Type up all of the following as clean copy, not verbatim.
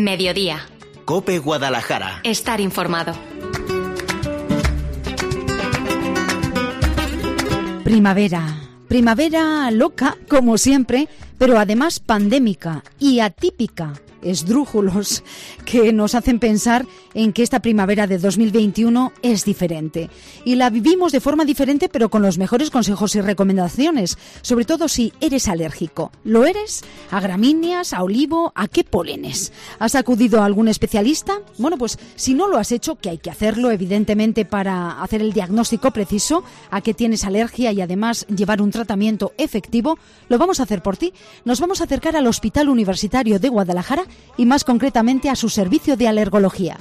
Mediodía. COPE Guadalajara. Estar informado. Primavera loca, como siempre, pero además pandémica y atípica. Esdrújulos que nos hacen pensar en que esta primavera de 2021 es diferente. Y la vivimos de forma diferente, pero con los mejores consejos y recomendaciones, sobre todo si eres alérgico. ¿Lo eres? ¿A gramíneas, a olivo, a qué pólenes? ¿Has acudido a algún especialista? Bueno, pues si no lo has hecho, que hay que hacerlo, evidentemente, para hacer el diagnóstico preciso a qué tienes alergia y además llevar un tratamiento efectivo, lo vamos a hacer por ti. Nos vamos a acercar al Hospital Universitario de Guadalajara y más concretamente a su servicio de alergología.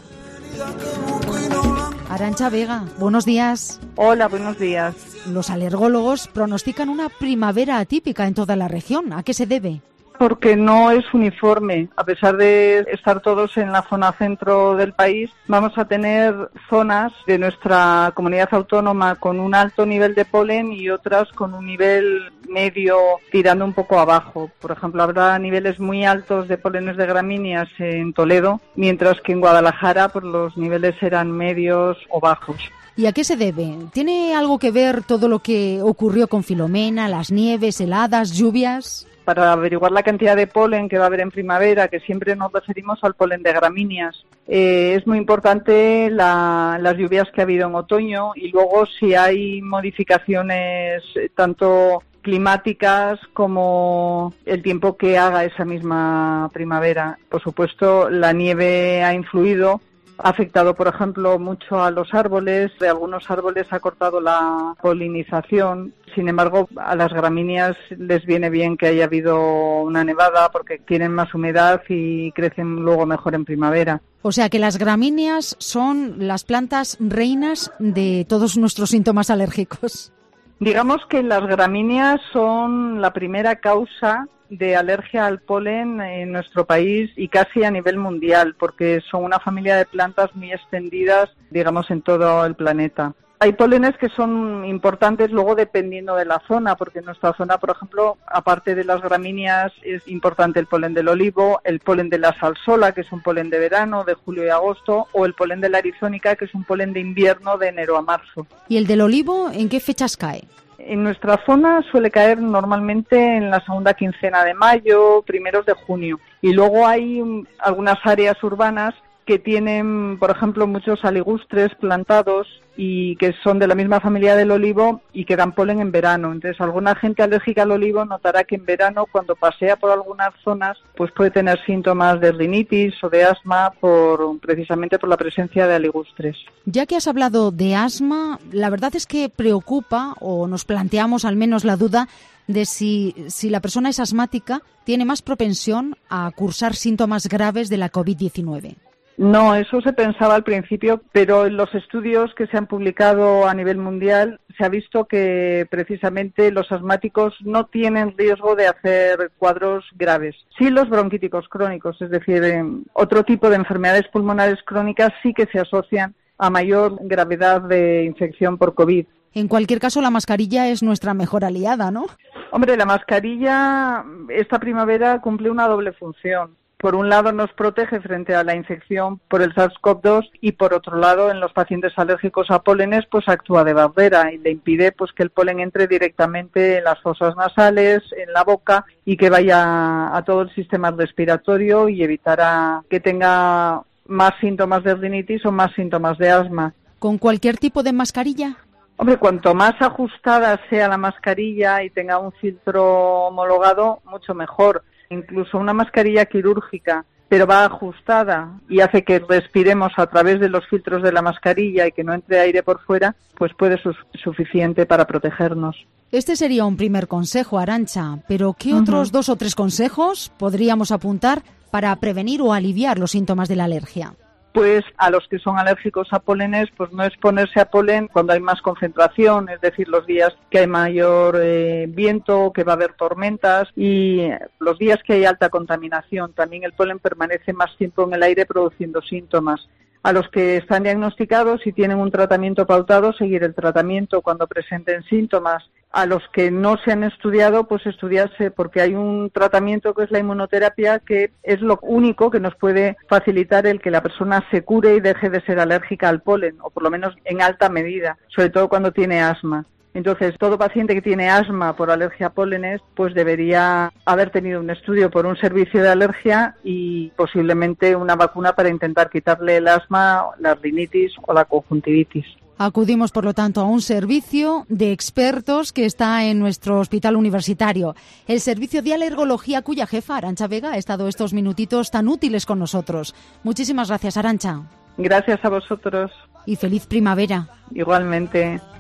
Arantxa Vega, buenos días. Hola, buenos días. Los alergólogos pronostican una primavera atípica en toda la región. ¿A qué se debe? Porque no es uniforme. A pesar de estar todos en la zona centro del país, vamos a tener zonas de nuestra comunidad autónoma con un alto nivel de polen y otras con un nivel medio tirando un poco abajo. Por ejemplo, habrá niveles muy altos de polenes de gramíneas en Toledo, mientras que en Guadalajara pues, los niveles serán medios o bajos. ¿Y a qué se debe? ¿Tiene algo que ver todo lo que ocurrió con Filomena, las nieves, heladas, lluvias? Para averiguar la cantidad de polen que va a haber en primavera, que siempre nos referimos al polen de gramíneas, es muy importante las lluvias que ha habido en otoño y luego si hay modificaciones tanto climáticas como el tiempo que haga esa misma primavera. Por supuesto, la nieve ha influido. Ha afectado, por ejemplo, mucho a los árboles. De algunos árboles ha cortado la polinización. Sin embargo, a las gramíneas les viene bien que haya habido una nevada porque tienen más humedad y crecen luego mejor en primavera. O sea que las gramíneas son las plantas reinas de todos nuestros síntomas alérgicos. Digamos que las gramíneas son la primera causa de alergia al polen en nuestro país y casi a nivel mundial, porque son una familia de plantas muy extendidas, digamos, en todo el planeta. Hay polenes que son importantes luego dependiendo de la zona, porque en nuestra zona, por ejemplo, aparte de las gramíneas, es importante el polen del olivo, el polen de la salsola, que es un polen de verano, de julio y agosto, o el polen de la arizónica, que es un polen de invierno, de enero a marzo. ¿Y el del olivo en qué fechas cae? En nuestra zona suele caer normalmente en la segunda quincena de mayo, primeros de junio. Y luego hay algunas áreas urbanas que tienen, por ejemplo, muchos aligustres plantados y que son de la misma familia del olivo y que dan polen en verano. Entonces, alguna gente alérgica al olivo notará que en verano, cuando pasea por algunas zonas, pues puede tener síntomas de rinitis o de asma precisamente por la presencia de aligustres. Ya que has hablado de asma, la verdad es que preocupa, o nos planteamos al menos la duda, de si la persona es asmática, tiene más propensión a cursar síntomas graves de la COVID-19. No, eso se pensaba al principio, pero en los estudios que se han publicado a nivel mundial se ha visto que precisamente los asmáticos no tienen riesgo de hacer cuadros graves. Sí los bronquíticos crónicos, es decir, otro tipo de enfermedades pulmonares crónicas sí que se asocian a mayor gravedad de infección por COVID. En cualquier caso, la mascarilla es nuestra mejor aliada, ¿no? Hombre, la mascarilla esta primavera cumple una doble función. Por un lado nos protege frente a la infección por el SARS-CoV-2 y por otro lado en los pacientes alérgicos a pólenes pues actúa de barrera y le impide pues que el polen entre directamente en las fosas nasales, en la boca y que vaya a todo el sistema respiratorio y evitará que tenga más síntomas de rinitis o más síntomas de asma. ¿Con cualquier tipo de mascarilla? Hombre, cuanto más ajustada sea la mascarilla y tenga un filtro homologado, mucho mejor. Incluso una mascarilla quirúrgica, pero va ajustada y hace que respiremos a través de los filtros de la mascarilla y que no entre aire por fuera, pues puede ser suficiente para protegernos. Este sería un primer consejo, Arantxa, pero ¿qué otros 2 o 3 consejos podríamos apuntar para prevenir o aliviar los síntomas de la alergia? Pues a los que son alérgicos a pólenes, pues no exponerse a polen cuando hay más concentración, es decir, los días que hay mayor viento, que va a haber tormentas y los días que hay alta contaminación. También el polen permanece más tiempo en el aire produciendo síntomas. A los que están diagnosticados y tienen un tratamiento pautado, seguir el tratamiento cuando presenten síntomas. a los que no se han estudiado, pues estudiarse, porque hay un tratamiento que es la inmunoterapia, que es lo único que nos puede facilitar el que la persona se cure y deje de ser alérgica al polen, o por lo menos en alta medida, sobre todo cuando tiene asma. Entonces, todo paciente que tiene asma por alergia a pólenes, pues debería haber tenido un estudio por un servicio de alergia y posiblemente una vacuna para intentar quitarle el asma, la rinitis o la conjuntivitis. Acudimos, por lo tanto, a un servicio de expertos que está en nuestro hospital universitario, el servicio de alergología, cuya jefa, Arantxa Vega, ha estado estos minutitos tan útiles con nosotros. Muchísimas gracias, Arantxa. Gracias a vosotros. Y feliz primavera. Igualmente.